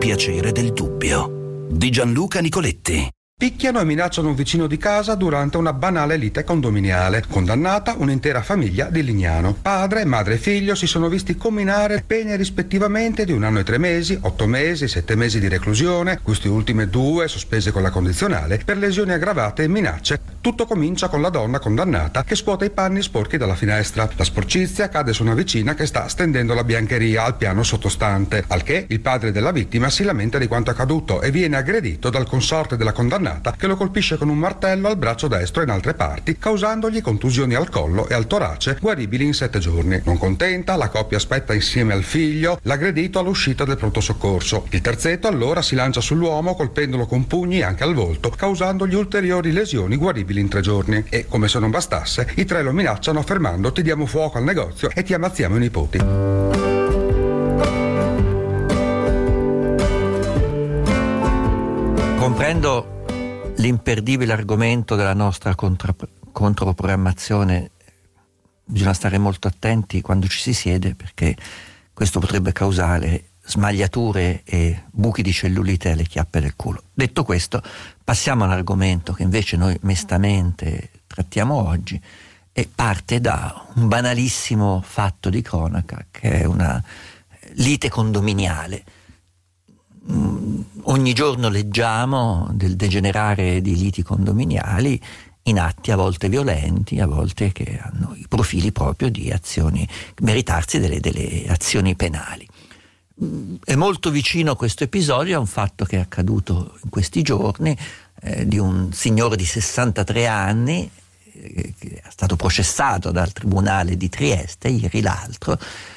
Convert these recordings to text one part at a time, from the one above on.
piacere del dubbio. Di Gianluca Nicoletti. Picchiano e minacciano un vicino di casa durante una banale lite condominiale. Condannata un'intera famiglia di Lignano. Padre, madre e figlio si sono visti comminare pene rispettivamente di 1 anno e 3 mesi, 8 mesi, 7 mesi di reclusione, queste ultime 2 sospese con la condizionale, per lesioni aggravate e minacce. Tutto comincia con la donna condannata che scuote i panni sporchi dalla finestra. La sporcizia cade su una vicina che sta stendendo la biancheria al piano sottostante, al che il padre della vittima si lamenta di quanto accaduto e viene aggredito dal consorte della condannata che lo colpisce con un martello al braccio destro e in altre parti, causandogli contusioni al collo e al torace guaribili in 7 giorni. Non contenta, la coppia aspetta insieme al figlio l'aggredito all'uscita del pronto soccorso. Il terzetto allora si lancia sull'uomo colpendolo con pugni anche al volto, causandogli ulteriori lesioni guaribili in 3 giorni. E, come se non bastasse, i 3 lo minacciano affermando: ti diamo fuoco al negozio e ti ammazziamo i nipoti. Comprendo l'imperdibile argomento della nostra controprogrammazione. Bisogna stare molto attenti quando ci si siede, perché questo potrebbe causare smagliature e buchi di cellulite alle chiappe del culo. Detto questo, passiamo all'argomento che invece noi mestamente trattiamo oggi, e parte da un banalissimo fatto di cronaca, che è una lite condominiale. Ogni giorno leggiamo del degenerare di liti condominiali in atti a volte violenti, a volte che hanno i profili proprio di azioni, meritarsi delle azioni penali. È molto vicino questo episodio a un fatto che è accaduto in questi giorni, di un signore di 63 anni che è stato processato dal Tribunale di Trieste ieri l'altro,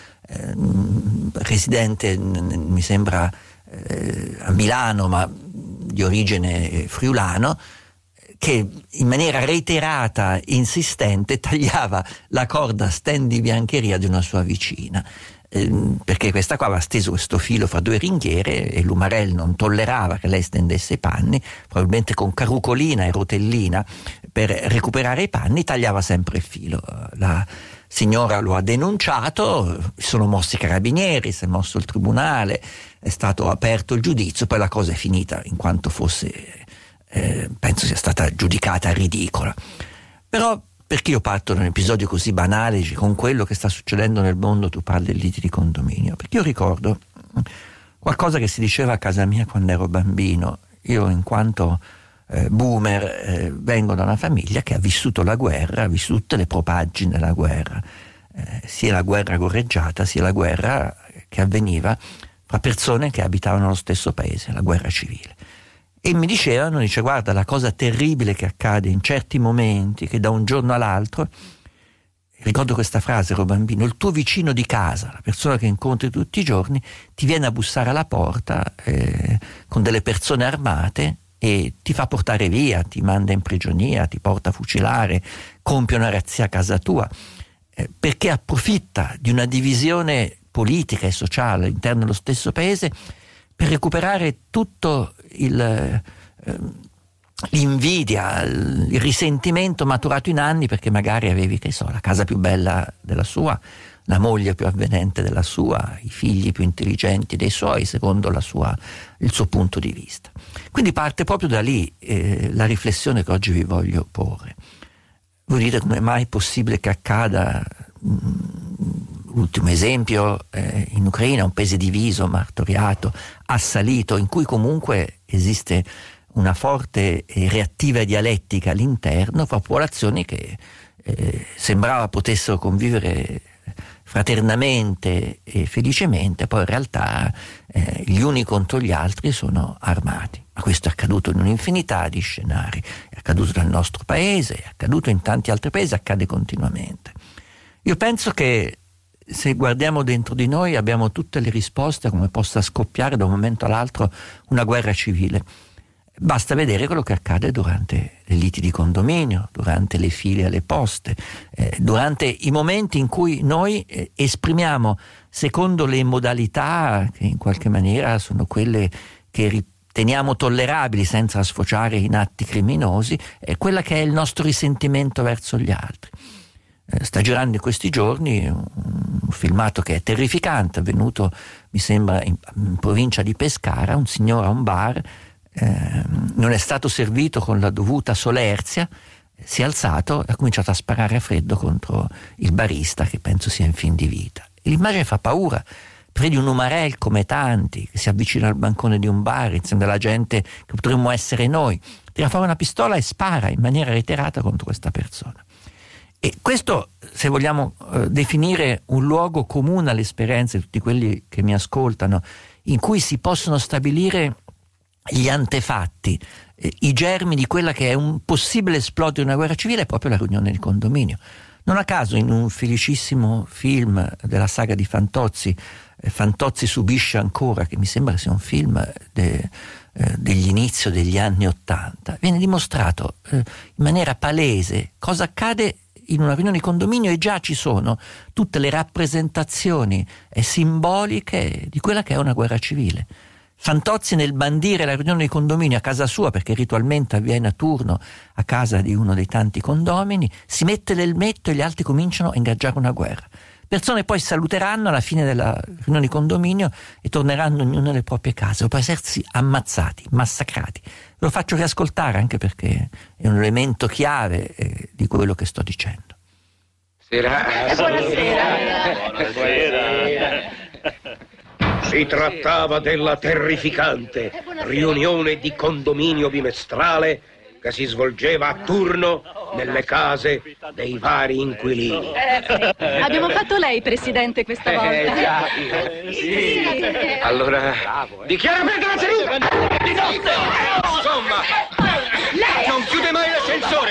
residente mi sembra a Milano, ma di origine friulano, che in maniera reiterata, insistente, tagliava la corda stand di biancheria di una sua vicina, perché questa qua aveva steso questo filo fra 2 ringhiere e l'Umarell non tollerava che lei stendesse i panni, probabilmente con carucolina e rotellina per recuperare i panni, tagliava sempre il filo. La signora lo ha denunciato, si sono mossi i carabinieri, si è mosso il tribunale, è stato aperto il giudizio, poi la cosa è finita in quanto fosse, penso sia stata giudicata ridicola. Però perché io parto da un episodio così banale, con quello che sta succedendo nel mondo tu parli di liti di condominio? Perché io ricordo qualcosa che si diceva a casa mia quando ero bambino. Io, in quanto boomer, vengo da una famiglia che ha vissuto la guerra, ha vissuto tutte le propaggini della guerra, sia la guerra gorreggiata sia la guerra che avveniva fra persone che abitavano nello stesso paese, la guerra civile. E mi dicevano, guarda, la cosa terribile che accade in certi momenti, che da un giorno all'altro, ricordo questa frase, ero bambino, il tuo vicino di casa, la persona che incontri tutti i giorni, ti viene a bussare alla porta con delle persone armate e ti fa portare via, ti manda in prigionia, ti porta a fucilare, compie una razzia a casa tua, perché approfitta di una divisione politica e sociale all'interno dello stesso paese per recuperare tutto l'invidia, il risentimento maturato in anni, perché magari avevi, che so, la casa più bella della sua, la moglie più avvenente della sua, i figli più intelligenti dei suoi, secondo il suo punto di vista. Quindi parte proprio da lì la riflessione che oggi vi voglio porre. Voi dite, come è mai possibile che accada? Ultimo esempio, in Ucraina, un paese diviso, martoriato, assalito, in cui comunque esiste una forte e reattiva dialettica all'interno fra popolazioni che sembrava potessero convivere fraternamente e felicemente, poi in realtà gli uni contro gli altri sono armati. Ma questo è accaduto in un'infinità di scenari, è accaduto nel nostro paese, è accaduto in tanti altri paesi, accade continuamente. Io penso che se guardiamo dentro di noi abbiamo tutte le risposte a come possa scoppiare da un momento all'altro una guerra civile. Basta vedere quello che accade durante le liti di condominio, durante le file alle poste, durante i momenti in cui noi esprimiamo, secondo le modalità che in qualche maniera sono quelle che riteniamo tollerabili senza sfociare in atti criminosi, quella che è il nostro risentimento verso gli altri. Sta girando in questi giorni un filmato che è terrificante, avvenuto mi sembra in provincia di Pescara. Un signore a un bar non è stato servito con la dovuta solerzia, si è alzato e ha cominciato a sparare a freddo contro il barista, che penso sia in fin di vita. E l'immagine fa paura. Vedi un umarell come tanti che si avvicina al bancone di un bar insieme alla gente che potremmo essere noi, tira fuori una pistola e spara in maniera reiterata contro questa persona. E questo, se vogliamo definire un luogo comune alle esperienze di tutti quelli che mi ascoltano, in cui si possono stabilire gli antefatti, i germi di quella che è un possibile esplodio di una guerra civile, è proprio la riunione di condominio. Non a caso in un felicissimo film della saga di Fantozzi, Fantozzi subisce ancora, che mi sembra sia un film degli inizi degli anni '80, viene dimostrato in maniera palese cosa accade in una riunione di condominio, e già ci sono tutte le rappresentazioni simboliche di quella che è una guerra civile. Fantozzi, nel bandire la riunione di condominio a casa sua, perché ritualmente avviene a turno a casa di uno dei tanti condomini, si mette l'elmetto e gli altri cominciano a ingaggiare una guerra. Persone poi saluteranno alla fine della riunione di condominio e torneranno ognuno nelle proprie case, dopo essersi ammazzati, massacrati. Lo faccio riascoltare anche perché è un elemento chiave di quello che sto dicendo. Buonasera. Si trattava della terrificante riunione di condominio bimestrale che si svolgeva a turno nelle case dei vari inquilini. Abbiamo fatto lei, Presidente, questa volta. Sì. Allora, dichiara aperta la seduta! Di notte! Insomma, lei non chiude mai l'ascensore!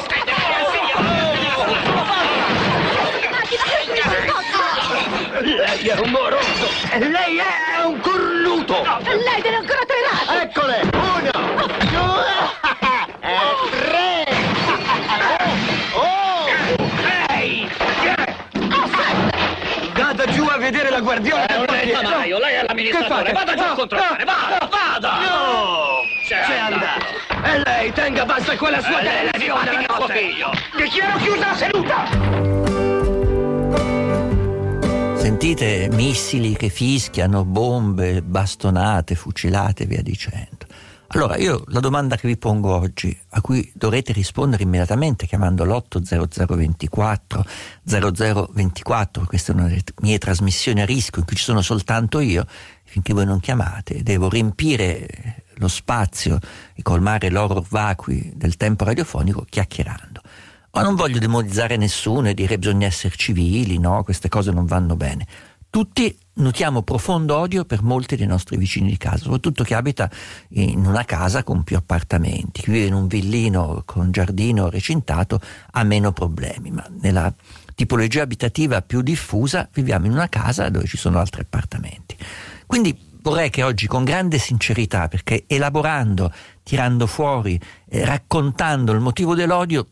Lei è un moroso! Lei è un cornuto! Lei deve ancora tirare! Eccole! 1, 2, 3! Lei! Vada giù a vedere la guardiana del portiere! Maio, lei è l'amministratore! Vada giù a controllare! Vada! No! C'è andato! E lei tenga basta quella sua televisione la notte! Figlio! Dichiaro chiusa la seduta! Sentite missili che fischiano, bombe, bastonate, fucilate e via dicendo. Allora, io la domanda che vi pongo oggi, a cui dovrete rispondere immediatamente chiamando l'80024 0024, questa è una delle mie trasmissioni a rischio in cui ci sono soltanto io, finché voi non chiamate, devo riempire lo spazio e colmare l'horror vacui del tempo radiofonico chiacchierando. Ma non voglio demonizzare nessuno e dire bisogna essere civili, no, queste cose non vanno bene. Tutti nutriamo profondo odio per molti dei nostri vicini di casa, soprattutto chi abita in una casa con più appartamenti. Chi vive in un villino con giardino recintato ha meno problemi, ma nella tipologia abitativa più diffusa viviamo in una casa dove ci sono altri appartamenti. Quindi vorrei che oggi, con grande sincerità, perché elaborando, tirando fuori, raccontando il motivo dell'odio,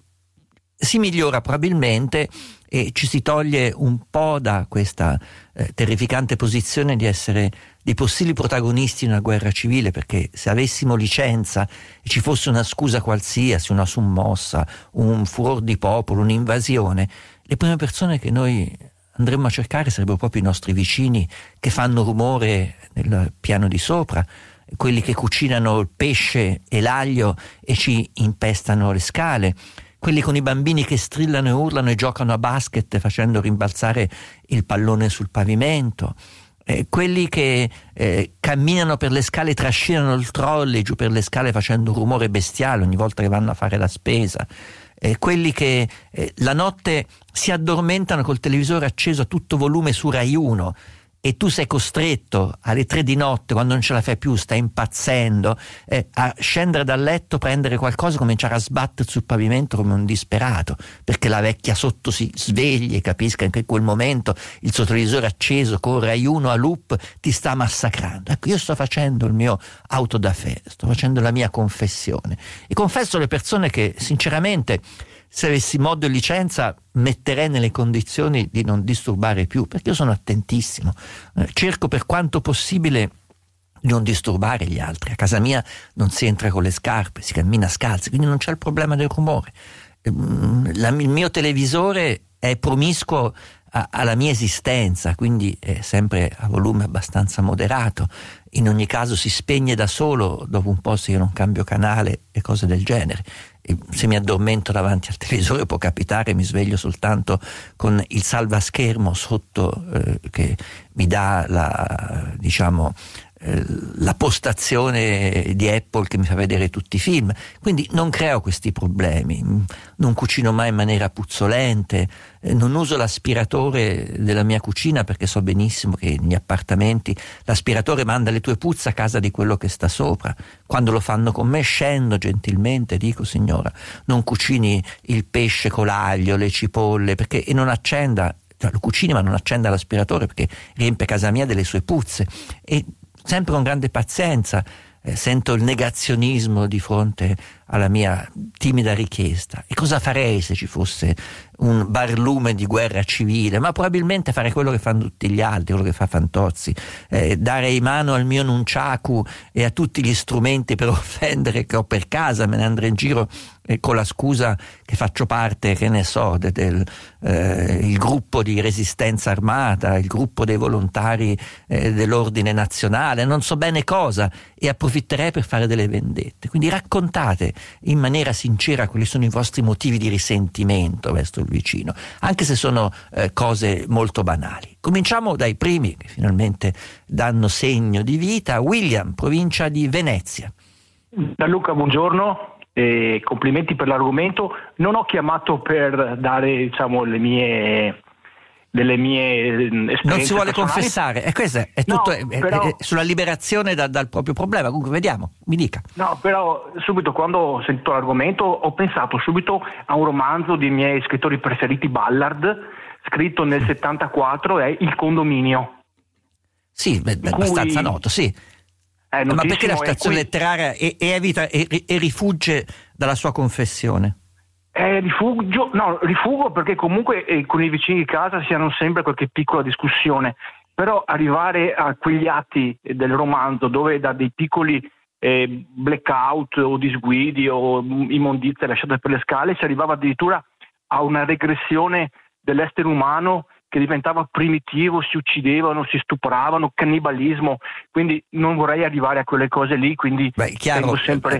si migliora probabilmente e ci si toglie un po' da questa terrificante posizione di essere dei possibili protagonisti in una guerra civile, perché se avessimo licenza e ci fosse una scusa qualsiasi, una sommossa, un furor di popolo, un'invasione, le prime persone che noi andremmo a cercare sarebbero proprio i nostri vicini che fanno rumore nel piano di sopra, quelli che cucinano il pesce e l'aglio e ci impestano le scale, quelli con i bambini che strillano e urlano e giocano a basket facendo rimbalzare il pallone sul pavimento, quelli che camminano per le scale e trascinano il trolley giù per le scale facendo un rumore bestiale ogni volta che vanno a fare la spesa, quelli che la notte si addormentano col televisore acceso a tutto volume su Rai 1 e tu sei costretto alle 3 di notte, quando non ce la fai più, stai impazzendo, a scendere dal letto, prendere qualcosa e cominciare a sbattere sul pavimento come un disperato, perché la vecchia sotto si svegli e capisca che in quel momento il suo televisore acceso con Rai 1 a loop ti sta massacrando. Ecco, io sto facendo il mio auto da fé, sto facendo la mia confessione e confesso alle persone che sinceramente, se avessi modo e licenza, metterei nelle condizioni di non disturbare più, perché io sono attentissimo, cerco per quanto possibile di non disturbare gli altri. A casa mia non si entra con le scarpe, si cammina scalzi, quindi non c'è il problema del rumore. Il mio televisore è promiscuo alla mia esistenza, quindi è sempre a volume abbastanza moderato. In ogni caso si spegne da solo dopo un po' se io non cambio canale e cose del genere. E se mi addormento davanti al televisore può capitare, mi sveglio soltanto con il salvaschermo sotto che mi dà la postazione di Apple che mi fa vedere tutti i film, quindi non creo questi problemi, non cucino mai in maniera puzzolente, non uso l'aspiratore della mia cucina perché so benissimo che negli appartamenti l'aspiratore manda le tue puzze a casa di quello che sta sopra. Quando lo fanno con me scendo gentilmente, dico: signora, non cucini il pesce con l'aglio, le cipolle, perché non accenda, lo cucini ma non accenda l'aspiratore perché riempie casa mia delle sue puzze. E sempre con grande pazienza sento il negazionismo di fronte alla mia timida richiesta. E cosa farei se ci fosse un barlume di guerra civile? Ma probabilmente farei quello che fanno tutti gli altri, quello che fa Fantozzi, dare in mano al mio nunchaku e a tutti gli strumenti per offendere che ho per casa, me ne andrei in giro con la scusa che faccio parte, che ne so, il gruppo di resistenza armata, il gruppo dei volontari dell'ordine nazionale, non so bene cosa, e approfitterei per fare delle vendette. Quindi raccontate in maniera sincera quali sono i vostri motivi di risentimento verso il vicino, anche se sono cose molto banali. Cominciamo dai primi che finalmente danno segno di vita. William, provincia di Venezia. Gianluca, buongiorno. Complimenti per l'argomento. Non ho chiamato per dare, delle mie esperienze. Non si vuole personali. Confessare, questo è tutto è sulla liberazione dal proprio problema. Comunque vediamo, mi dica. No, però subito quando ho sentito l'argomento ho pensato subito a un romanzo dei miei scrittori preferiti, Ballard, scritto nel 74, è Il condominio. Sì, abbastanza noto, sì. Ma perché la stazione letteraria evita e rifugge dalla sua confessione? Rifugo perché comunque con i vicini di casa si hanno sempre qualche piccola discussione, però arrivare a quegli atti del romanzo dove da dei piccoli blackout o disguidi o immondizie lasciate per le scale si arrivava addirittura a una regressione dell'essere umano che diventava primitivo, si uccidevano, si stupravano, cannibalismo, quindi non vorrei arrivare a quelle cose lì, quindi tengo sempre...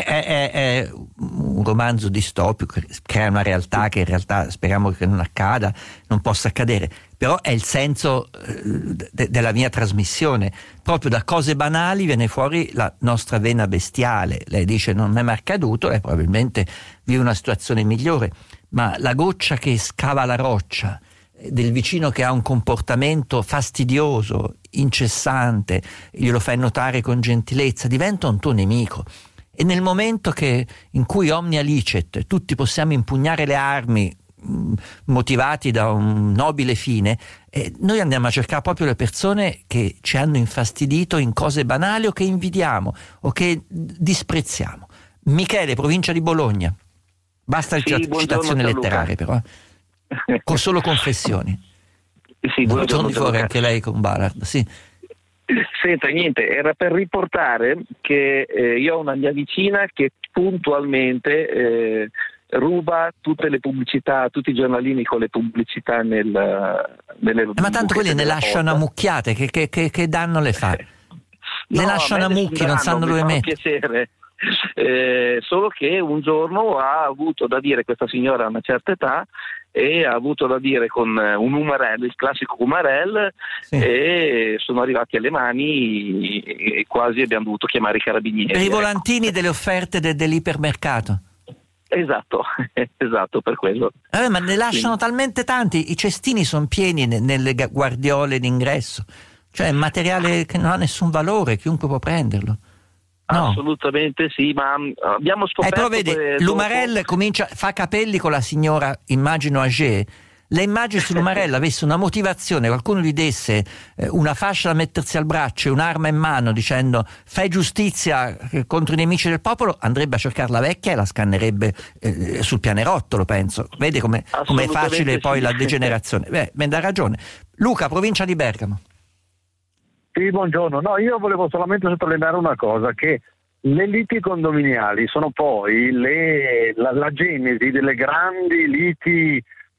È un romanzo distopico, crea una realtà che in realtà speriamo che non accada, non possa accadere, però è il senso della mia trasmissione, proprio da cose banali viene fuori la nostra vena bestiale. Lei dice non è mai accaduto, lei probabilmente vive una situazione migliore, ma la goccia che scava la roccia, del vicino che ha un comportamento fastidioso, incessante, glielo fai notare con gentilezza, diventa un tuo nemico. E nel momento in cui omnia licet, tutti possiamo impugnare le armi motivati da un nobile fine, noi andiamo a cercare proprio le persone che ci hanno infastidito in cose banali o che invidiamo o che disprezziamo. Michele, provincia di Bologna. Basta citazione letteraria però. Con solo confessioni. Sì, torni fuori anche lei con Ballard, sì. Senta, niente, era per riportare che io ho una mia vicina che puntualmente ruba tutte le pubblicità, tutti i giornalini con le pubblicità nelle ma tanto quelli ne lasciano a mucchiate, che danno le fa? Le lasciano a mucchi, non sanno dove mettere. Piacere. Solo che un giorno ha avuto da dire, questa signora ha una certa età, e ha avuto da dire con un umarell, il classico umarell, sì. E sono arrivati alle mani e quasi abbiamo dovuto chiamare i carabinieri. Per i volantini delle offerte dell'ipermercato. Esatto, per quello. Ma ne lasciano talmente tanti, i cestini sono pieni nelle guardiole d'ingresso, cioè materiale che non ha nessun valore, chiunque può prenderlo. No. Assolutamente sì, ma abbiamo scoperto... però vede, l'umarell fa capelli con la signora, immagino âgée. Le immagini sull'umarell avesse una motivazione, qualcuno gli desse una fascia da mettersi al braccio e un'arma in mano dicendo fai giustizia contro i nemici del popolo, andrebbe a cercare la vecchia e la scannerebbe sul pianerottolo, penso. Vede com'è facile poi la degenerazione. Mi dà ragione. Luca, provincia di Bergamo. Sì, buongiorno. No, io volevo solamente sottolineare una cosa, che le liti condominiali sono poi la genesi delle grandi liti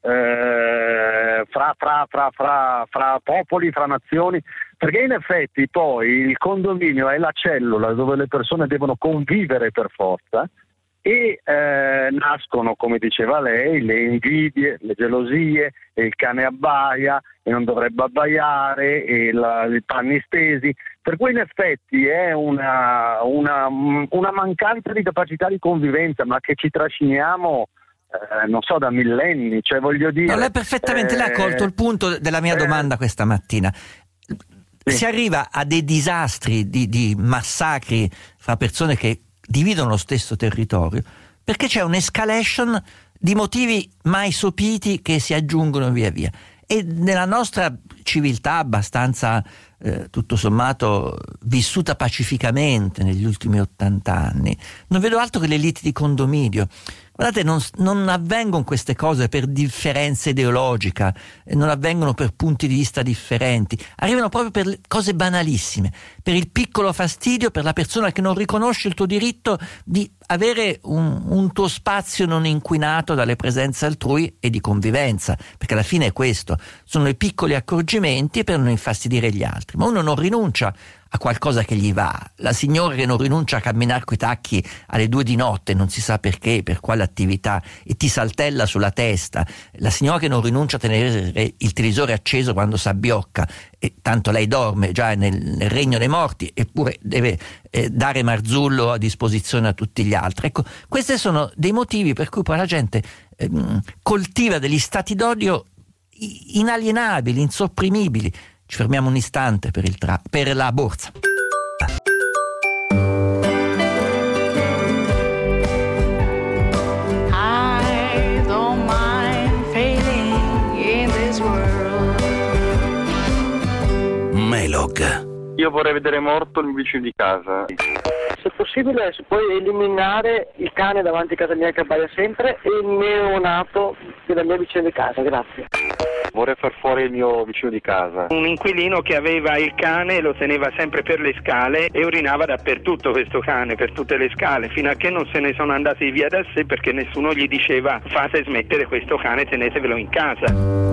fra popoli, fra nazioni, perché in effetti poi il condominio è la cellula dove le persone devono convivere per forza e nascono, come diceva lei, le invidie, le gelosie, e il cane abbaia e non dovrebbe abbaiare, e i panni stesi, per cui in effetti è una mancanza di capacità di convivenza, ma che ci trasciniamo non so, da millenni, cioè voglio dire... No, lei perfettamente l'ha colto il punto della mia domanda questa mattina. Si arriva a dei disastri di massacri fra persone che dividono lo stesso territorio perché c'è un'escalation di motivi mai sopiti che si aggiungono via via, e nella nostra civiltà abbastanza tutto sommato vissuta pacificamente negli ultimi 80 anni, non vedo altro che le liti di condominio. Guardate, non avvengono queste cose per differenza ideologica, non avvengono per punti di vista differenti, arrivano proprio per cose banalissime, per il piccolo fastidio, per la persona che non riconosce il tuo diritto di avere un tuo spazio non inquinato dalle presenze altrui e di convivenza, perché alla fine è questo, sono i piccoli accorgimenti per non infastidire gli altri, ma uno non rinuncia a qualcosa che gli va. La signora che non rinuncia a camminare coi tacchi alle 2 di notte, non si sa perché, per quale attività, e ti saltella sulla testa, la signora che non rinuncia a tenere il televisore acceso quando s'abbiocca, e tanto lei dorme già nel regno dei morti, eppure deve dare marzullo a disposizione a tutti gli altri. Ecco, questi sono dei motivi per cui poi la gente coltiva degli stati d'odio inalienabili, insopprimibili. Ci fermiamo un istante per la borsa. I don't mind failing in this world. Melog. Io vorrei vedere morto il mio vicino di casa. Se possibile, si può eliminare il cane davanti a casa mia che abbaia sempre e il neonato della mia vicina di casa, grazie. Vorrei far fuori il mio vicino di casa. Un inquilino che aveva il cane, lo teneva sempre per le scale e urinava dappertutto questo cane, per tutte le scale, fino a che non se ne sono andati via da sé perché nessuno gli diceva fate smettere questo cane, tenetevelo in casa.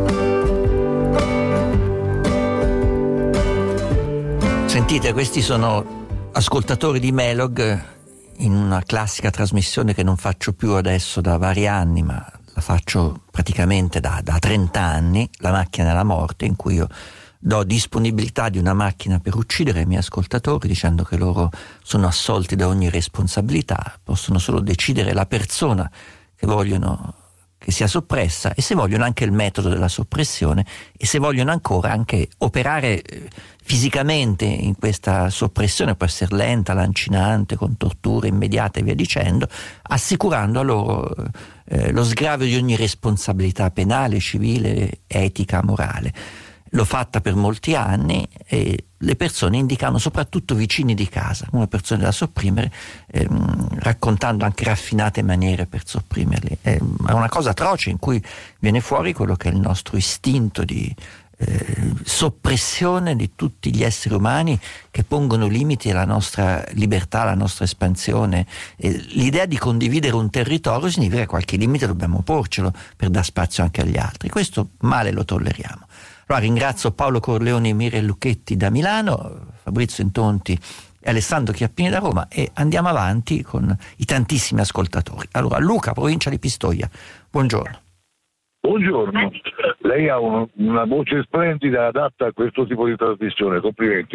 Sentite, questi sono ascoltatori di Melog in una classica trasmissione che non faccio più adesso da vari anni, ma la faccio praticamente da 30 anni, La macchina della morte, in cui io do disponibilità di una macchina per uccidere i miei ascoltatori, dicendo che loro sono assolti da ogni responsabilità, possono solo decidere la persona che vogliono che sia soppressa, e se vogliono anche il metodo della soppressione, e se vogliono ancora anche operare fisicamente in questa soppressione, può essere lenta, lancinante, con torture immediate e via dicendo, assicurando a loro lo sgravio di ogni responsabilità penale, civile, etica, morale. L'ho fatta per molti anni e le persone indicano, soprattutto vicini di casa, come persone da sopprimere, raccontando anche raffinate maniere per sopprimerli. È una cosa atroce in cui viene fuori quello che è il nostro istinto di soppressione di tutti gli esseri umani che pongono limiti alla nostra libertà, alla nostra espansione. L'idea di condividere un territorio significa che qualche limite dobbiamo porcelo per dar spazio anche agli altri. Questo male lo tolleriamo. Allora ringrazio Paolo Corleoni, Miriam Lucchetti da Milano, Fabrizio Intonti e Alessandro Chiappini da Roma, e andiamo avanti con i tantissimi ascoltatori. Allora, Luca, provincia di Pistoia, buongiorno. Buongiorno, lei ha una voce splendida, adatta a questo tipo di trasmissione, complimenti.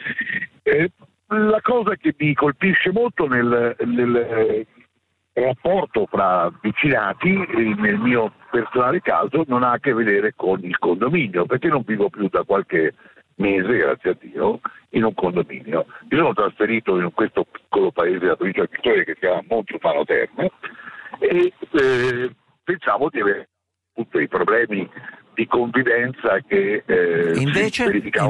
La cosa che mi colpisce molto nel rapporto fra vicinati, nel mio personale caso, non ha a che vedere con il condominio, perché non vivo più da qualche mese, grazie a Dio, in un condominio. Mi sono trasferito in questo piccolo paese della provincia di Pistoia che si chiama Montrufano Terme e pensavo di avere tutti i problemi di convivenza che invece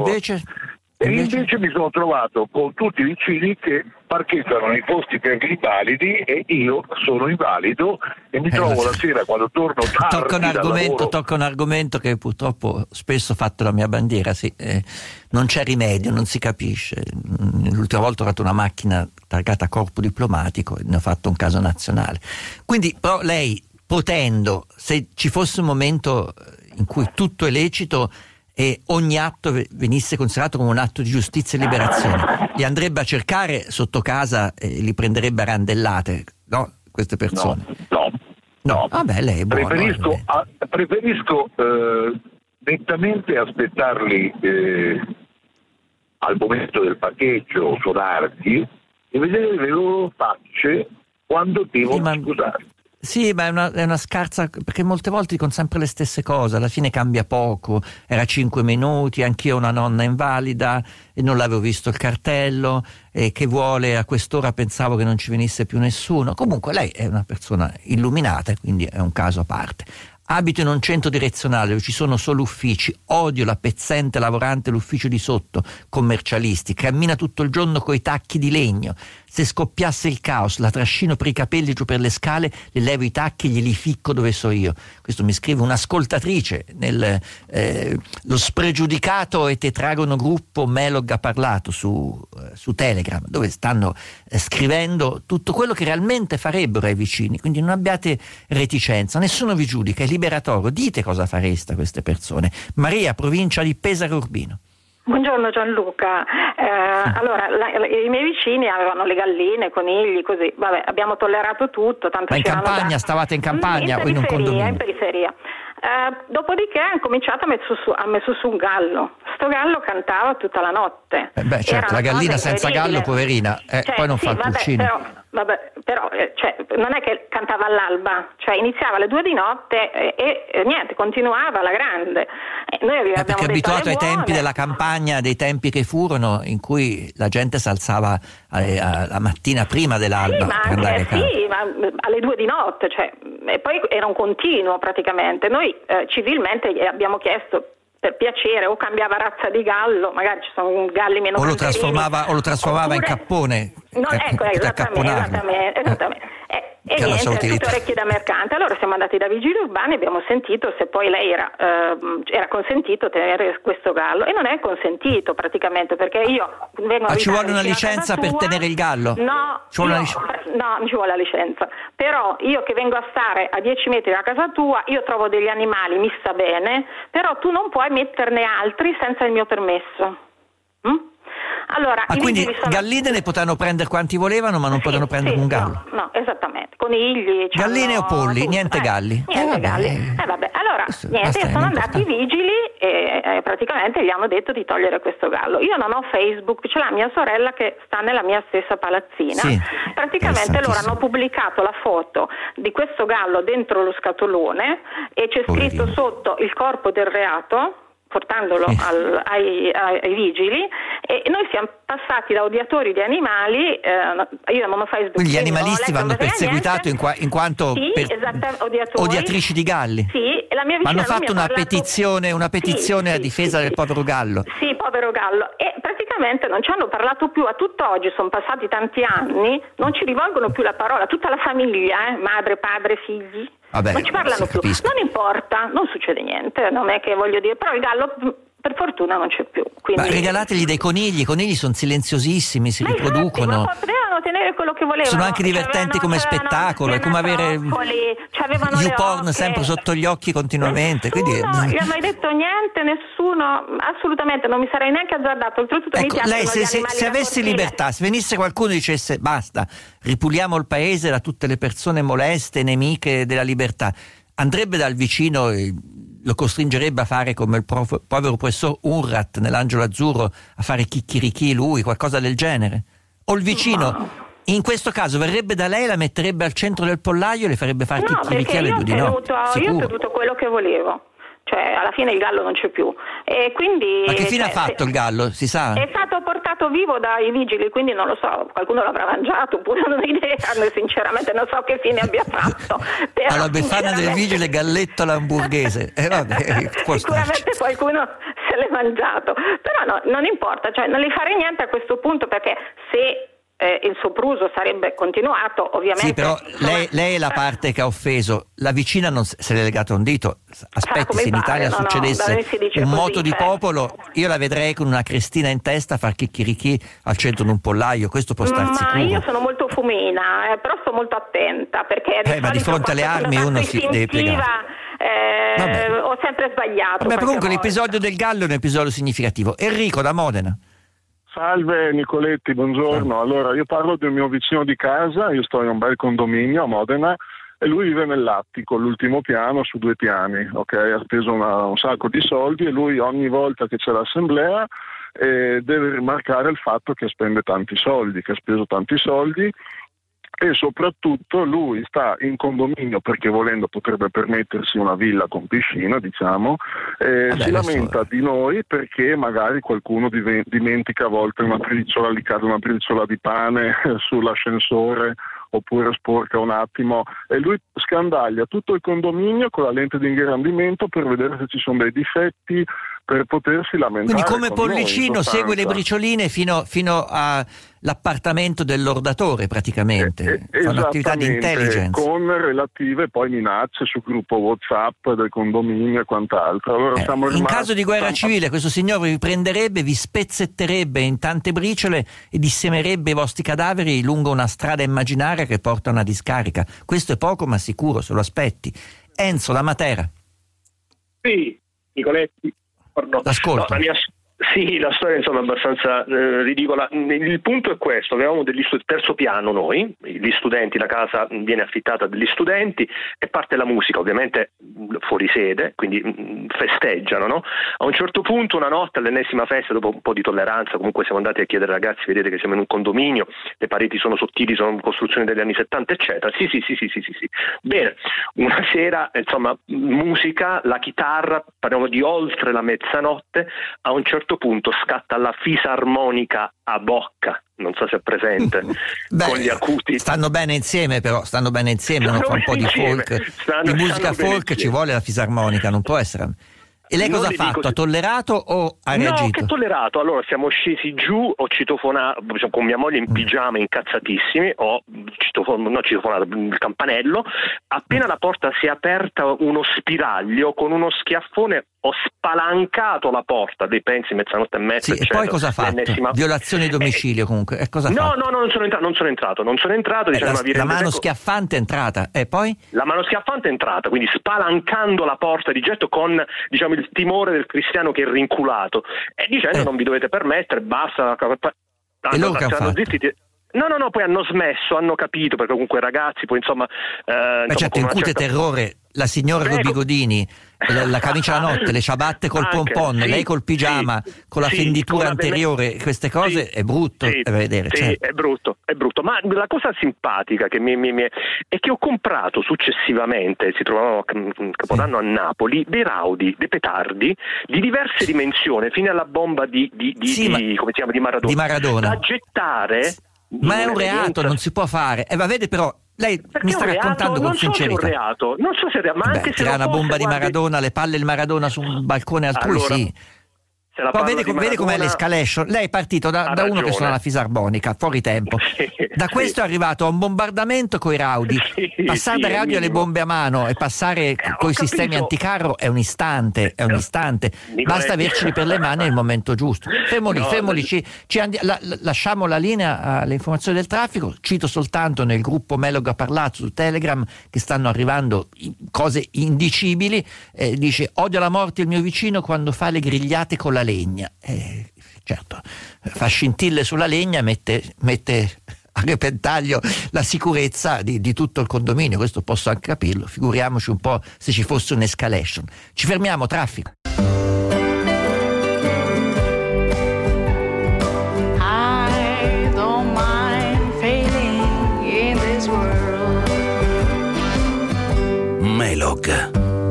mi sono trovato con tutti i vicini che parcheggiano nei posti per gli invalidi e io sono invalido e mi trovo la sera quando torno tardi tocca un argomento che purtroppo spesso ho fatto la mia bandiera, sì, non c'è rimedio, non si capisce. L'ultima volta ho fatto una macchina targata corpo diplomatico e ne ho fatto un caso nazionale. Quindi però lei potendo, se ci fosse un momento in cui tutto è lecito e ogni atto venisse considerato come un atto di giustizia e liberazione, li andrebbe a cercare sotto casa e li prenderebbe a randellate, no? Queste persone? No. Vabbè, lei è buono. Preferisco nettamente aspettarli al momento del parcheggio, suonargli e vedere le loro facce quando devono scusarsi. Sì, ma è una scarsa, perché molte volte dicono sempre le stesse cose, alla fine cambia poco. Era 5 minuti, anch'io ho una nonna invalida e non l'avevo visto il cartello, e che vuole, a quest'ora pensavo che non ci venisse più nessuno. Comunque lei è una persona illuminata, quindi è un caso a parte. Abito in un centro direzionale dove ci sono solo uffici, odio la pezzente lavorante l'ufficio di sotto, commercialisti, cammina tutto il giorno coi tacchi di legno. Se scoppiasse il caos, la trascino per i capelli giù per le scale, le levo i tacchi e glieli ficco dove so io. Questo mi scrive un'ascoltatrice nel lo spregiudicato e tetragono gruppo Melog ha parlato su Telegram, dove stanno scrivendo tutto quello che realmente farebbero ai vicini. Quindi non abbiate reticenza, nessuno vi giudica, è liberatorio. Dite cosa fareste a queste persone. Maria, provincia di Pesaro Urbino. Buongiorno Gianluca, allora i miei vicini avevano le galline, conigli, così, vabbè, abbiamo tollerato tutto. Tanto ma in campagna, stavate in campagna o in un condominio? In periferia. Dopodiché ha cominciato ha messo su un gallo. Sto gallo cantava tutta la notte. Certo, la gallina senza gallo, poverina, poi non fa il pulcino. Però non è che cantava all'alba, cioè iniziava alle 2 di notte e niente, continuava alla grande. Noi abbiamo perché è abituato ai tempi della campagna, dei tempi che furono, in cui la gente si alzava la mattina prima dell'alba per andare a casa. Sì, ma alle 2 di notte, e poi era un continuo praticamente. Noi civilmente gli abbiamo chiesto, per piacere, o cambiava razza di gallo, magari ci sono galli meno o lo trasformava in cappone. Esattamente. E niente, tutte orecchie da mercante. Allora siamo andati da vigili urbani e abbiamo sentito se poi lei era consentito tenere questo gallo, e non è consentito praticamente, perché io vengo ci vuole una licenza per tenere il gallo? No, non ci vuole la licenza, però io che vengo a stare a 10 metri da casa tua, io trovo degli animali, mi sta bene, però tu non puoi metterne altri senza il mio permesso. Allora, quindi galline ne potevano prendere quanti volevano, ma non potevano prendere un gallo? No, esattamente. Conigli, galline o polli? Niente galli? Niente galli. Allora, sono andati i vigili e praticamente gli hanno detto di togliere questo gallo. Io non ho Facebook, c'è la mia sorella che sta nella mia stessa palazzina. Sì, praticamente loro hanno pubblicato la foto di questo gallo dentro lo scatolone e c'è scritto sotto il corpo del reato, portandolo ai vigili, e noi siamo passati da odiatori di animali. Io non ho Facebook, quindi gli animalisti vanno perseguitati in quanto odiatrici di galli. Sì, e la mia vicina hanno fatto una petizione a difesa del povero gallo. Sì, povero gallo, e praticamente non ci hanno parlato più. A tutt'oggi, sono passati tanti anni, non ci rivolgono più la parola, tutta la famiglia, madre, padre, figli. Non ci parlano più, non importa, non succede niente, non è che voglio dire, però il gallo per fortuna non c'è più. Quindi... Ma regalategli dei conigli, i conigli sono silenziosissimi, si riproducono. Ma potevano tenere quello che volevano. Sono anche divertenti come spettacolo, è come avere YouPorn sempre sotto gli occhi continuamente. Nessuno gli ha mai detto niente, nessuno, assolutamente, non mi sarei neanche azzardato. Oltretutto mi piacciono lei se avesse libertà, se venisse qualcuno e dicesse basta, ripuliamo il paese da tutte le persone moleste, nemiche della libertà, andrebbe dal vicino e lo costringerebbe a fare come il povero professor Unrat nell'Angelo Azzurro, a fare chicchirichì lui, qualcosa del genere? O il vicino, in questo caso, verrebbe da lei, la metterebbe al centro del pollaio e le farebbe fare chicchirichì alle 2 di notte? Io ho tenuto quello che volevo. Cioè, alla fine il gallo non c'è più. E quindi, ma che fine ha fatto il gallo? Si sa? È stato portato vivo dai vigili, quindi non lo so, qualcuno l'avrà mangiato, oppure non ho idea, sinceramente non so che fine abbia fatto. Però, alla Befana del vigile galletto all'hamburghese. Sicuramente qualcuno se l'è mangiato. Però no, non importa, cioè non gli farei niente a questo punto, perché se il sopruso sarebbe continuato, ovviamente. Sì, però lei è la parte che ha offeso, la vicina non se l'è legata un dito. Aspetti, se in Italia succedesse un moto di popolo, io la vedrei con una crestina in testa a far chicchirichì al centro di un pollaio, questo può star sicuro. Ma io sono molto molto fumina, però sto molto attenta, perché ma di fronte alle armi uno si deve piegare. Ho sempre sbagliato. Comunque l'episodio del gallo è un episodio significativo. Enrico da Modena. Salve Nicoletti, buongiorno. Allora, io parlo del mio vicino di casa, io sto in un bel condominio a Modena e lui vive nell'attico, l'ultimo piano su 2 piani, ok? Ha speso un sacco di soldi e lui ogni volta che c'è l'assemblea deve rimarcare il fatto che spende tanti soldi, che ha speso tanti soldi. E soprattutto lui sta in condominio perché volendo potrebbe permettersi una villa con piscina, diciamo, si lamenta di noi perché magari qualcuno dimentica a volte una briciola, gli cade una briciola di pane sull'ascensore oppure sporca un attimo e lui scandaglia tutto il condominio con la lente di ingrandimento per vedere se ci sono dei difetti, per potersi lamentare. Quindi come con Pollicino noi, segue le bricioline fino all'appartamento dell'ordatore praticamente, fa un'attività di intelligence. Con relative poi minacce sul gruppo WhatsApp del condominio e quant'altro. Allora siamo in caso di guerra civile questo signore vi prenderebbe, vi spezzetterebbe in tante briciole e dissemerebbe i vostri cadaveri lungo una strada immaginaria che porta a una discarica. Questo è poco ma sicuro, se lo aspetti. Enzo da Matera. Sì, Nicoletti. L'ascolto. Sì, la storia insomma è abbastanza ridicola. Il punto è questo: avevamo terzo piano noi, gli studenti, la casa viene affittata dagli studenti e parte la musica, ovviamente fuori sede, quindi festeggiano, no? A un certo punto, una notte, all'ennesima festa, dopo un po' di tolleranza, comunque siamo andati a chiedere ai ragazzi, vedete che siamo in un condominio, le pareti sono sottili, sono costruzioni degli anni 70, eccetera. Sì. Bene, una sera, insomma, musica, la chitarra, parliamo di oltre la mezzanotte, a un certo punto scatta la fisarmonica a Bocca, non so se è presente. Con gli acuti. Stanno bene insieme, uno fa un po' di folk, di musica folk, ci vuole la fisarmonica, non può essere. E lei cosa ha fatto? Ha tollerato o ha reagito? No, che tollerato. Allora siamo scesi giù, ho citofonato con mia moglie in pigiama, incazzatissimi, ho citofonato il campanello. Appena la porta si è aperta, uno spiraglio, con uno schiaffone ho spalancato la porta dei pensi, mezzanotte e mezza. Sì, e poi cosa ha fatto? Violazione di domicilio comunque. Cosa ha fatto? No, non sono entrato. La mano schiaffante è entrata. E poi? La mano schiaffante è entrata, quindi spalancando la porta di getto con, diciamo, il timore del cristiano che è rinculato e dicendo non vi dovete permettere, basta. E loro che hanno fatto? No, poi hanno smesso, hanno capito, perché comunque ragazzi poi insomma... certo, incute terrore la signora con i bigodini, la camicia da notte, le ciabatte col pompon, lei col pigiama, con la fenditura anteriore, queste cose è brutto vedere. Sì, certo. È brutto, ma la cosa simpatica che è che ho comprato successivamente, ci trovavamo a Capodanno a Napoli, dei raudi, dei petardi di diverse dimensioni, fino alla bomba di come si chiama, di Maradona. Da gettare... Ma è un reato, non si può fare. Ma vede però, lei mi sta raccontando con sincerità. Non so se è un reato, ma anche se tirare una bomba di Maradona, le palle di Maradona su un balcone altrui, allora, sì. Poi vede com'è l'escalation. Lei è partito da uno che suona la fisarmonica, fuori tempo. Da questo è arrivato a un bombardamento coi raudi. Passare dai raudi alle bombe a mano e passare coi sistemi anticarro è un istante. Basta averceli per le mani nel momento giusto. Fermoli, lasciamo la linea alle informazioni del traffico. Cito soltanto nel gruppo Melog ha parlato su Telegram che stanno arrivando cose indicibili. Dice: odio la morte il mio vicino quando fa le grigliate con la legna. Certo, fa scintille sulla legna, mette a repentaglio la sicurezza di tutto il condominio. Questo posso anche capirlo, figuriamoci un po' se ci fosse un'escalation. Ci fermiamo, traffico. I don't mind failing in this world. Melog.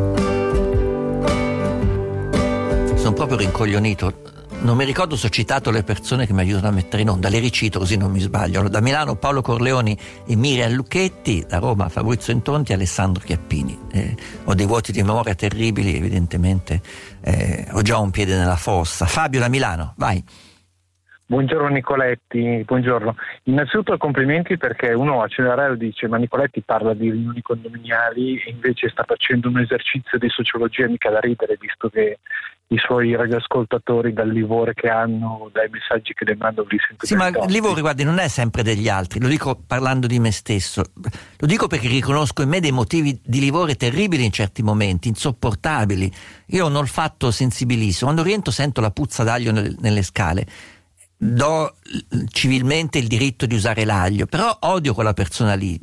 Sono proprio rincoglionito. Non mi ricordo se ho citato le persone che mi aiutano a mettere in onda, le ricito così non mi sbaglio. Da Milano Paolo Corleoni e Miriam Lucchetti, da Roma Fabrizio Intonti e Alessandro Chiappini. Ho dei vuoti di memoria terribili, evidentemente ho già un piede nella fossa. Fabio da Milano, vai. Buongiorno Nicoletti, buongiorno. Innanzitutto complimenti, perché uno a Cenerello dice ma Nicoletti parla di riunioni condominiali e invece sta facendo un esercizio di sociologia mica da ridere, visto che i suoi radioascoltatori dal livore che hanno, dai messaggi che le mando li sento. Sì, ma il livore, guardi, non è sempre degli altri, lo dico parlando di me stesso, lo dico perché riconosco in me dei motivi di livore terribili in certi momenti, insopportabili. Io ho un olfatto sensibilissimo, quando rientro sento la puzza d'aglio nelle scale. Do civilmente il diritto di usare l'aglio, però odio quella persona lì,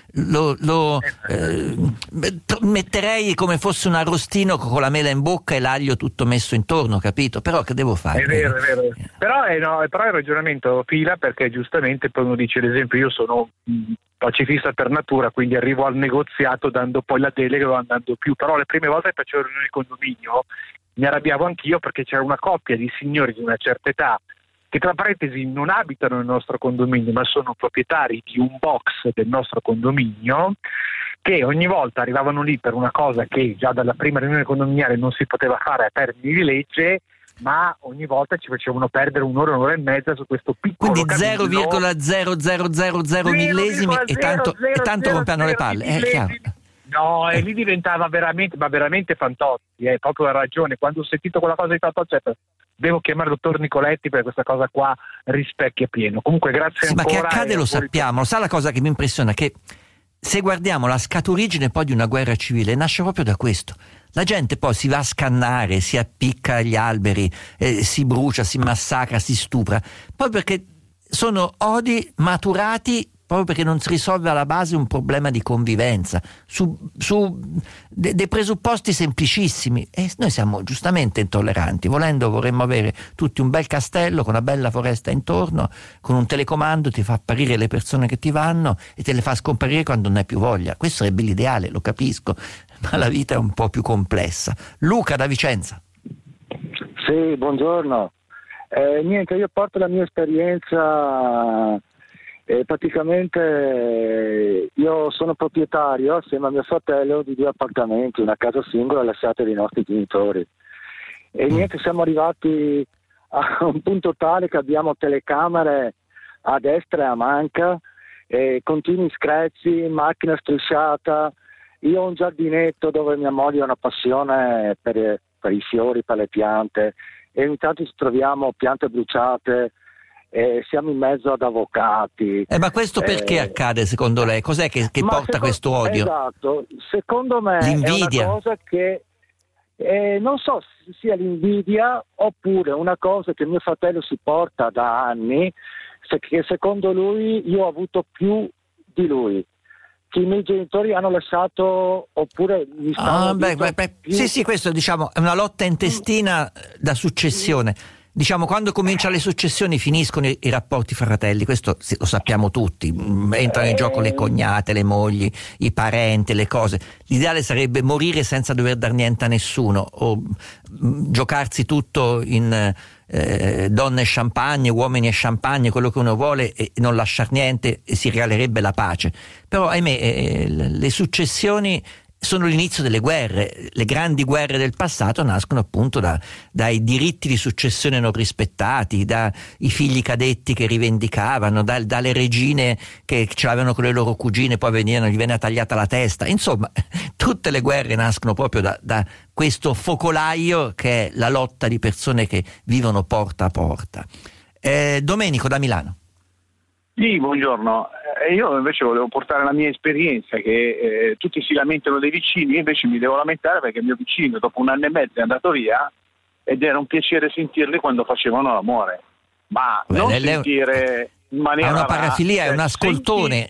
metterei come fosse un arrostino con la mela in bocca e l'aglio tutto messo intorno, capito? Però che devo fare? È vero. Però il ragionamento fila, perché giustamente poi uno dice, ad esempio, io sono pacifista per natura, quindi arrivo al negoziato dando poi la delega o andando più, però le prime volte che facevo riunione di condominio mi arrabbiavo anch'io, perché c'era una coppia di signori di una certa età che, tra parentesi, non abitano nel nostro condominio ma sono proprietari di un box del nostro condominio, che ogni volta arrivavano lì per una cosa che già dalla prima riunione condominiale non si poteva fare a termini di legge, ma ogni volta ci facevano perdere un'ora e mezza su questo piccolo quindi 0,0000 millesimi e tanto rompiano le palle, è chiaro. No, e lì diventava veramente Fantozzi, proprio ha ragione. Quando ho sentito quella cosa di Fantozzi, devo chiamare il dottor Nicoletti, perché questa cosa qua rispecchia pieno. Comunque grazie ancora. Ma che accade lo sappiamo. Sa la cosa che mi impressiona? Che se guardiamo la scaturigine poi di una guerra civile nasce proprio da questo. La gente poi si va a scannare, si appicca agli alberi, si brucia, si massacra, si stupra, poi perché sono odi maturati proprio perché non si risolve alla base un problema di convivenza su dei presupposti semplicissimi, e noi siamo giustamente intolleranti. Volendo vorremmo avere tutti un bel castello con una bella foresta intorno, con un telecomando ti fa apparire le persone che ti vanno e te le fa scomparire quando non hai più voglia. Questo sarebbe l'ideale, lo capisco, ma la vita è un po' più complessa. Luca da Vicenza. Sì, buongiorno. Niente, io porto la mia esperienza. Praticamente io sono proprietario assieme a mio fratello di 2 appartamenti, una casa singola lasciata dai nostri genitori, e niente, siamo arrivati a un punto tale che abbiamo telecamere a destra e a manca, continui screzi, macchina strisciata. Io ho un giardinetto dove mia moglie ha una passione per i fiori, per le piante, e ogni tanto ci troviamo piante bruciate. Siamo in mezzo ad avvocati. Ma questo perché accade secondo lei? Cos'è che porta questo odio? Esatto, secondo me l'invidia. È una cosa che non so se sia l'invidia oppure una cosa che mio fratello si porta da anni, che secondo lui io ho avuto più di lui, che i miei genitori hanno lasciato, oppure mi stanno sì, questo diciamo è una lotta intestina da successione. Diciamo, quando comincia le successioni finiscono i rapporti fra fratelli, questo lo sappiamo tutti, entrano in gioco le cognate, le mogli, i parenti, le cose. L'ideale sarebbe morire senza dover dar niente a nessuno, o giocarsi tutto in donne e champagne, uomini e champagne, quello che uno vuole, e non lasciar niente, e si regalerebbe la pace. Però ahimè le successioni sono l'inizio delle guerre. Le grandi guerre del passato nascono appunto dai diritti di successione non rispettati, dai figli cadetti che rivendicavano, dalle regine che ce l'avevano con le loro cugine, poi gli veniva tagliata la testa. Insomma, tutte le guerre nascono proprio da questo focolaio che è la lotta di persone che vivono porta a porta. Domenico da Milano. Sì, buongiorno. Io invece volevo portare la mia esperienza, che tutti si lamentano dei vicini, io invece mi devo lamentare perché il mio vicino dopo 1 anno e mezzo è andato via, ed era un piacere sentirli quando facevano l'amore, ma non sentire in maniera... È una parafilia, è un ascoltone.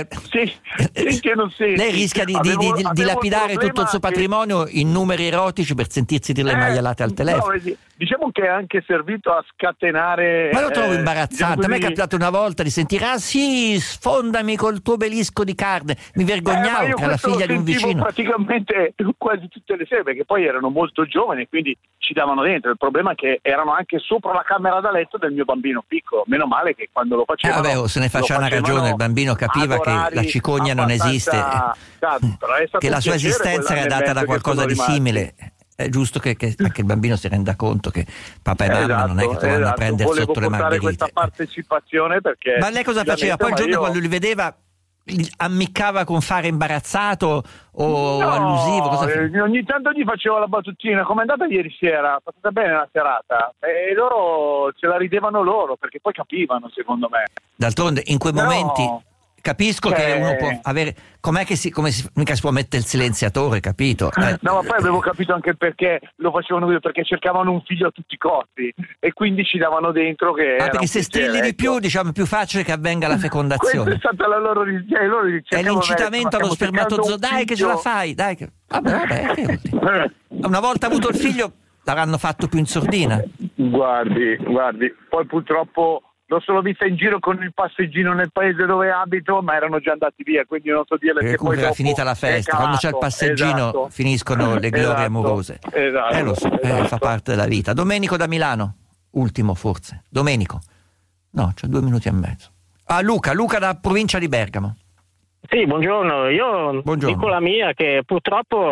Senti, non senti. Lei rischia di dilapidare tutto il suo patrimonio in numeri erotici per sentirsi dire le maialate al telefono. No, diciamo che è anche servito a scatenare... Ma lo trovo imbarazzante. A me è capitato una volta di sentire sfondami col tuo obelisco di carne. Mi vergognavo che era la figlia di un vicino. Praticamente quasi tutte le sere, perché poi erano molto giovani, quindi ci davano dentro. Il problema è che erano anche sopra la camera da letto del mio bambino piccolo. Meno male che quando lo facevano... se ne faceva una ragione, il bambino capiva che la cicogna non esiste, che la sua esistenza era data da qualcosa di simile. è giusto che anche il bambino si renda conto che papà e mamma non è che dovranno prendere sotto le margherite. Volevo portare questa partecipazione perché... Ma lei cosa faceva? Poi il giorno quando li vedeva ammiccava con fare imbarazzato o allusivo? Ogni tanto gli facevo la battutina: com'è andata ieri sera? Passata bene la serata? E loro ce la ridevano loro, perché poi capivano, secondo me. D'altronde in quei momenti capisco che uno può avere, mica si può mettere il silenziatore, capito? No, ma poi avevo capito anche perché lo facevano, perché cercavano un figlio a tutti i costi e quindi ci davano dentro che perché se strilli di più, diciamo, è più facile che avvenga la fecondazione. Questa è stata la loro è l'incitamento allo spermatozoo. Dai che ce la fai, dai che... vabbè, che vuol dire? Una volta avuto il figlio l'avranno fatto più in sordina. Guardi, poi purtroppo l'ho solo vista in giro con il passeggino nel paese dove abito, ma erano già andati via, quindi non so dirle che poi era finita la festa. Quando c'è il passeggino finiscono le glorie amorose. Lo so, fa parte della vita. Domenico da Milano, ultimo forse. Domenico. No, c'è 2 minuti e mezzo. Luca da provincia di Bergamo. Sì, buongiorno. Io dico la mia, che purtroppo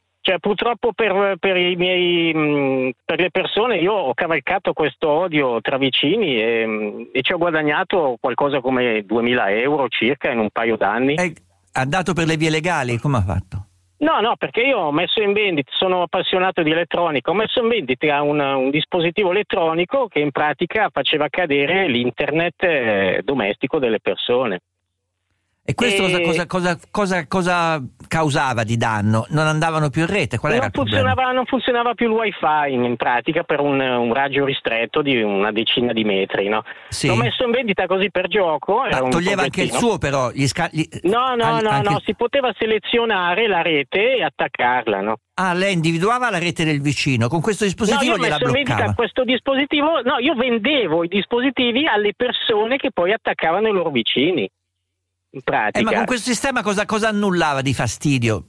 per i miei, per le persone, io ho cavalcato questo odio tra vicini e ci ho guadagnato qualcosa come 2.000 euro circa in un paio d'anni. È andato per le vie legali? Come ha fatto? No, perché io ho messo in vendita, sono appassionato di elettronica, ho messo in vendita un dispositivo elettronico che in pratica faceva cadere l'internet domestico delle persone. E questo cosa causava di danno? Non andavano più in rete? Qual era il problema? Non funzionava più il wifi in pratica per un raggio ristretto di una decina di metri, no? Sì. L'ho messo in vendita così per gioco. Toglieva anche il suo però? No, si poteva selezionare la rete e attaccarla, no? Lei individuava la rete del vicino, con questo dispositivo gliela bloccava? No, io ho messo in vendita questo dispositivo, io vendevo i dispositivi alle persone che poi attaccavano i loro vicini. In pratica. Ma con questo sistema cosa annullava di fastidio?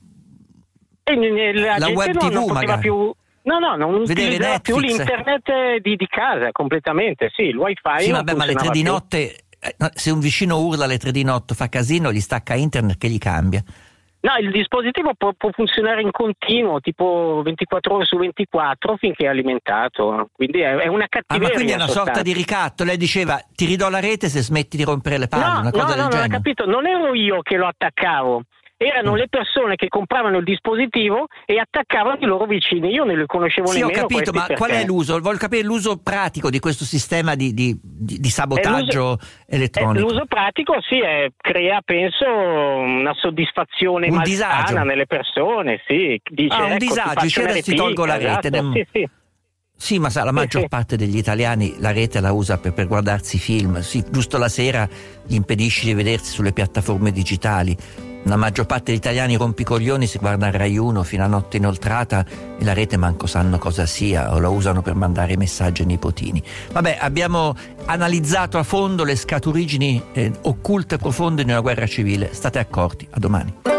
La web TV non magari? Più, non utilizzava più l'internet di casa completamente, sì, il wifi. Sì, vabbè, ma alle 3 di notte, se un vicino urla alle 3 di notte, fa casino, gli stacca internet, che gli cambia? No, il dispositivo può funzionare in continuo, tipo 24 ore su 24 finché è alimentato, quindi è una cattiveria. Ma quindi è una sorta di ricatto, lei diceva ti ridò la rete se smetti di rompere le palle, una cosa del genere. No, capito, non ero io che lo attaccavo, erano le persone che compravano il dispositivo e attaccavano i loro vicini, io non li conoscevo nemmeno. Sì, ho capito, ma qual è l'uso? Voglio capire l'uso pratico di questo sistema di sabotaggio elettronico. L'uso pratico crea, penso, una soddisfazione malsana nelle persone, sì. Dice, un disagio, dice adesso ti tolgo la rete. Sì. Sì, ma la maggior parte degli italiani la rete la usa per guardarsi film, sì, giusto la sera gli impedisci di vedersi sulle piattaforme digitali. La maggior parte degli italiani rompicoglioni si guarda il Rai 1 fino a notte inoltrata e la rete manco sanno cosa sia o la usano per mandare messaggi ai nipotini. Vabbè, abbiamo analizzato a fondo le scaturigini occulte e profonde di una guerra civile. State accorti, a domani.